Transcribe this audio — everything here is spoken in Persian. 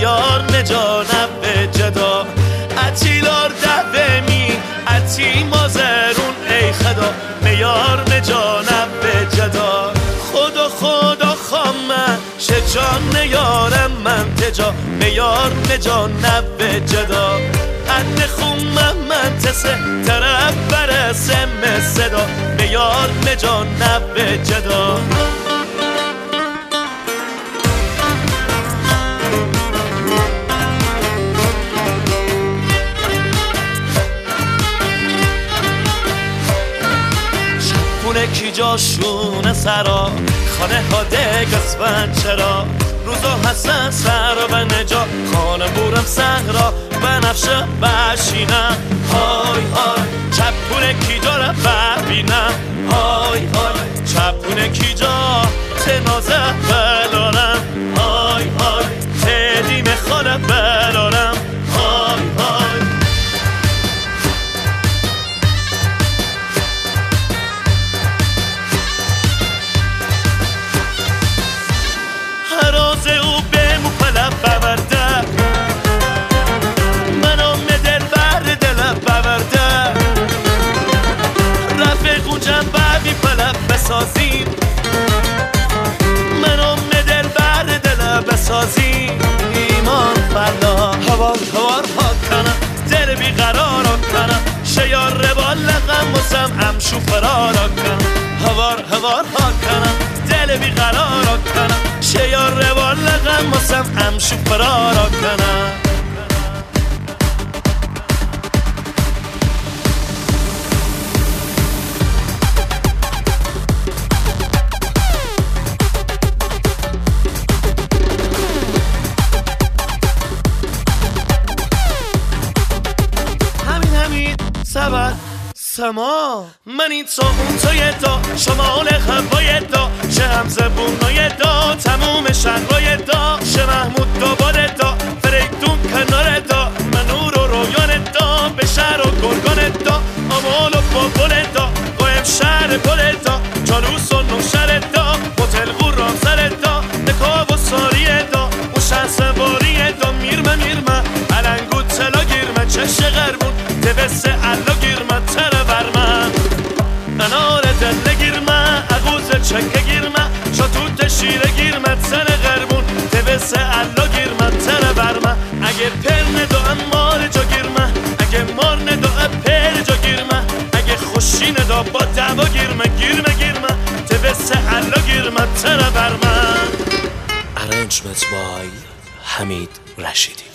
میار نجانب به جدا اتیلار دفه می اتی مازرون ای خدا میار نجانب به جدا خدا خامه شجان نیارم من تجا میار نجانب به جدا اد خومه من تسه طرف برسم صدا میار نجانب به جدا کی جاشون سرا خانه ها دگسفن چرا روزا هستن سرا و نجا خانه بورم سهرا بنفشه بشینم های های چپونه کی جا را ببینم های های چپونه کی جا تنازه بلارم های های تدیم خانه بلارم های های راز او به مپلب بورده منو مدل بر دلب بورده رفیق و جنبه بی پلب بسازیم منو مدل بر دلب بسازیم ایمان فلا هوار ها کنم دل بی قرار کنم شیار روال لقم وسم امشو فرار کنم هوار ها کنم دل بی قرار کنم شیار روال لقم وسم امشو فرار کنم همین سبر سما من این تو اون توی دا شمال هوای دا چه همزبونای دا تموم شهرهای دا چه محمود دوباره دا فریدون کنار دا منور و رویان دا به شهر و گرگان دا آمال و بابل دا قایم شهر گل دا جالوس و نوشهر دا هتل قرام سر دا نکاب و ساری دا اون شهر سواری دا میرمه علنگو تلا گیرمه چشه غربون دوسته علا گیرمه تره برمه انار دل گیرمه اغوز چکه گیرمه شاتوت شیره گیرمه تره غربون دوسته علا گیرمه تره برمه اگه پر ندو مار جا گیرمه اگه مار ندو پر جا گیرمه اگه خوشی ندو با دوا گیرمه دوسته علا گیرمه تره برمه Arrangement by Hamid Rashidi.